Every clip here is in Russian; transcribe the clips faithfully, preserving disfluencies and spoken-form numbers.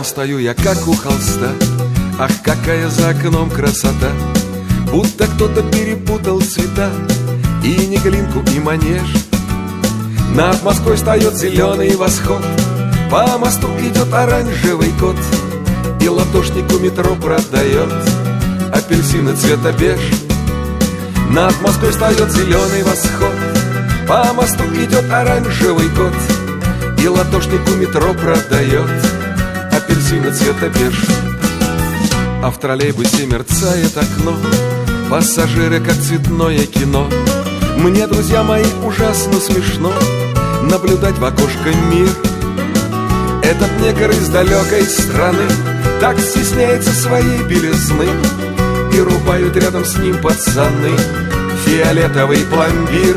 окна стою я, как у холста. Ах, какая за окном красота! Будто кто-то перепутал цвета, и Неглинку, и Манеж. Над Москвой встает зеленый восход, по мосту идет оранжевый кот, и латошник у метро продает апельсины цвета беж. Над Москвой встает зеленый восход, по мосту идет оранжевый кот, и латошник у метро продает апельсины цвета беж. А в троллейбусе мерцает окно, пассажиры, как цветное кино. Мне, друзья мои, ужасно смешно наблюдать в окошко мир. Этот негр из далекой страны так стесняется своей белизны, и рубают рядом с ним пацаны фиолетовый пломбир.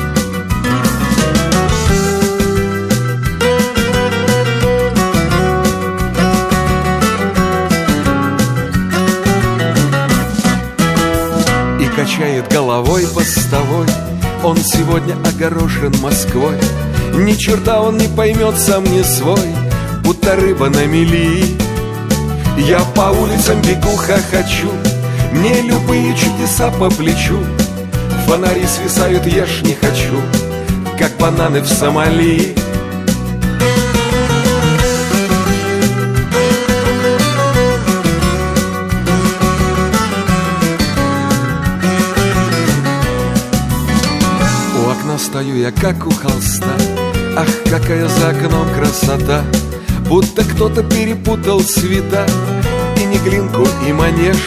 Качает головой постовой, он сегодня огорошен Москвой. Ни черта он не поймет, сам не свой, будто рыба на мели. Я по улицам бегу, хохочу, мне любые чудеса по плечу. Фонари свисают, я ж не хочу, как бананы в Сомали. Стою я, как у холста. Ах, какая за окном красота! Будто кто-то перепутал цвета, и Неглинку, и Манеж.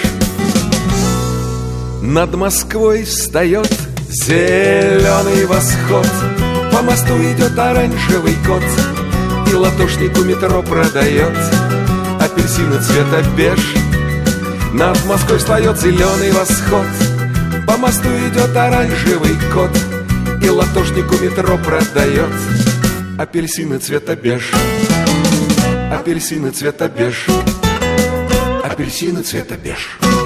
Над Москвой встает зеленый восход, по мосту идет оранжевый кот, и латошник у метро продает апельсины цвета беж. Над Москвой встает зеленый восход, по мосту идет оранжевый кот, и латошник у метро продает апельсины цвета беж. Апельсины цвета беж. Апельсины цвета беж.